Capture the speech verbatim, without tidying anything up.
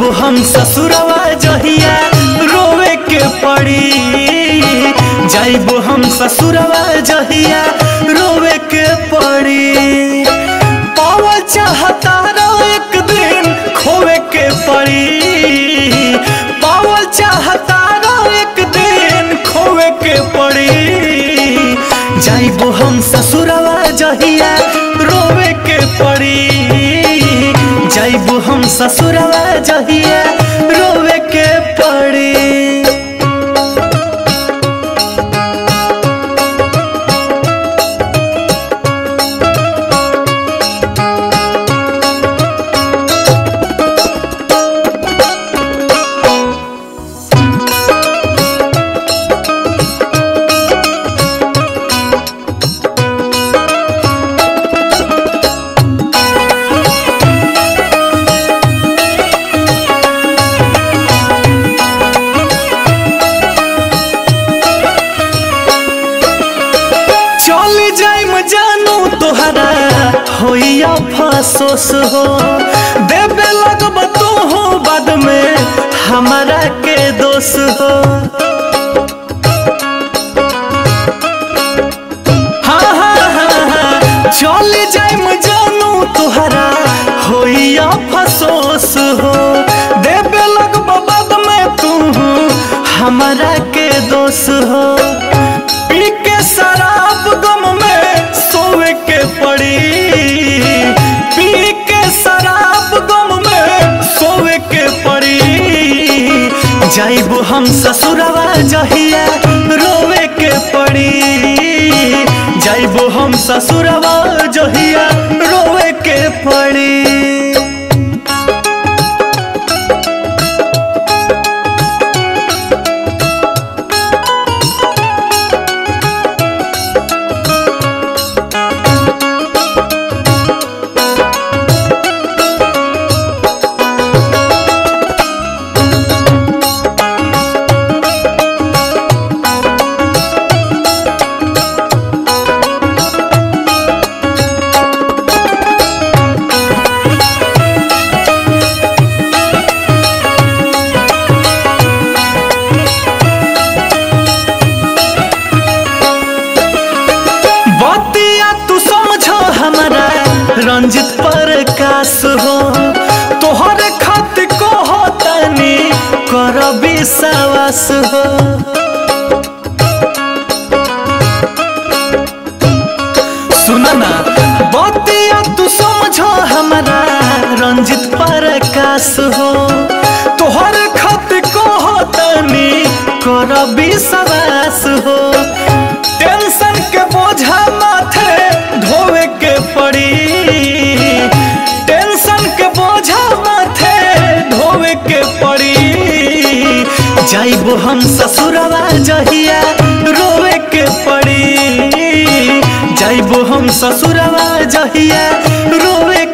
जाइबो हम ससुरवा जहिया रोवे के पड़ी। जाइबो हम ससुरवा जहिया रोवे के पड़ी। पावा चाहता रो एक दिन खोवे के पड़ी। पावा चाहता रो एक दिन खोवे के पड़ी। जाइबो हम ससुरवा जहिया रोवे के पड़ी। जाइबो हम ससुरवा जहिया रोवे के पड़ी। तोहरा होइया फसोस हो देवे लगब तू हो बाद में हमारा के दोष हो। हाँ हाँ हाँ हाँ चली जाइम जानू तोहरा होइया फसोस हो देवे लगब बाद में तू हमारा के दोष हो। पी के शराब गम में सोवे के पड़ी। पी के शराब गम में सोवे के पड़ी। जाइबो हम ससुरवा जहिया रोवे के पड़ी। जाइबो हम ससुरवा जहिया रोवे के पड़ी। रंजित प्रकाश हो तोहर खत को हो तनी कर विश्वास हो। सुना ना बतिया तू समझो हमारा रंजित प्रकाश हो तोहर खत को हो तनी कर विश्वास हो। टेंशन के बोझा माथे ढोवे के पड़ी। टेंशन के बोझा माथे ढोवे के पड़ी। जाइबो हम ससुरवा जहिया रोवे के पड़ी। जाइबो हम ससुरवा जहिया रोवे